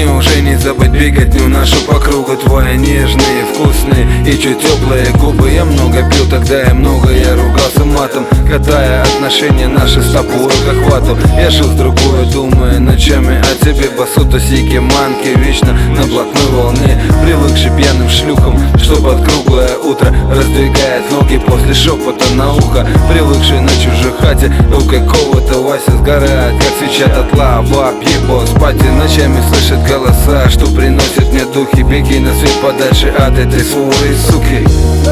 Мне уже не забыть беготню нашу по кругу. Твои нежные, вкусные и чуть теплые губы. Я много пил тогда и много я ругался матом, катая отношения наши с тобой как вату. Я жил с другой, думая ночами о тебе. Басута, сики, манки, вечно на блатной волне. Привыкший пьяным шлюхам, что под круглое утро раздвигает ноги после шепота на ухо. Привыкший на чужой хате у какого-то Вася сгорает, как свеча дотла. Бабье босс пати ночами слышит голоса, что приносит мне духи. Беги на свет подальше от этой своры, суки.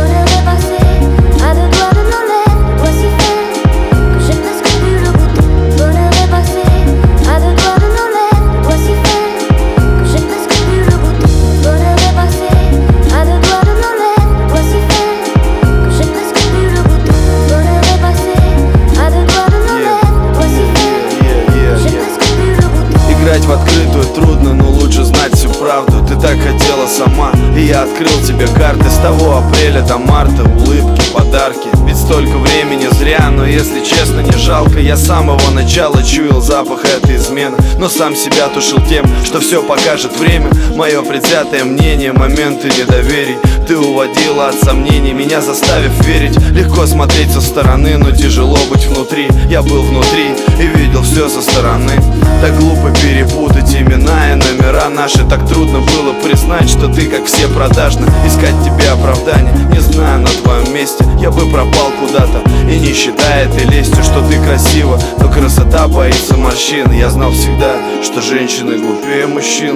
Играть в открытую трудно, но лучше знать всю правду. Ты так хотела сама, и я открыл тебе карты. С того апреля до марта улыбки, подарки. Ведь столько времени зря, но если честно, не жалко. Я с самого начала чуял запах этой измены, но сам себя тушил тем, что все покажет время. Мое предвзятое мнение, моменты недоверий. Ты уводила от сомнений, меня заставив верить. Легко смотреть со стороны, но тяжело быть внутри. Я был внутри и видел все со стороны. Так глупо перепутать имена и номера наши. Так трудно было признать, что ты как все продажна. Искать тебе оправдание, не знаю, на твоем месте я бы пропал куда-то. И не считая этой лестью, что ты красива, но красота боится морщин. Я знал всегда, что женщины глупее мужчин.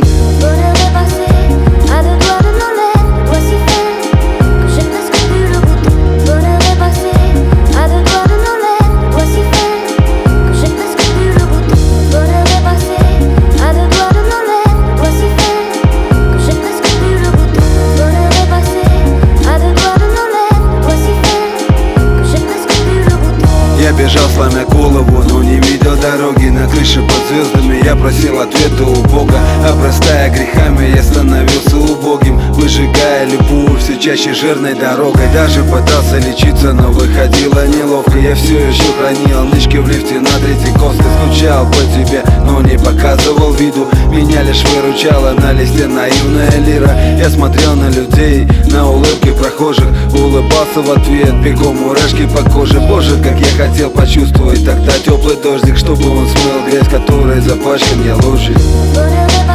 Я бежал, сломя голову, но не видел дороги. На крыше под звездами я просил ответа у Бога. Обрастая грехами, я становился убогим, выжигая любовь все чаще жирной дорогой. Даже пытался лечиться, но выходило неловко. Я все еще хранил нычки в лифте на Третьяковской. Скучал по тебе, но не показывал виду. Меня лишь выручала на листе наивная лира. Я смотрел на людей, на улыбки прохожих, улыбался в ответ, бегом мурашки по коже. Боже, как я хотел почувствовать тогда теплый дождик, чтобы он смыл грязь, которой запачкан я лужей.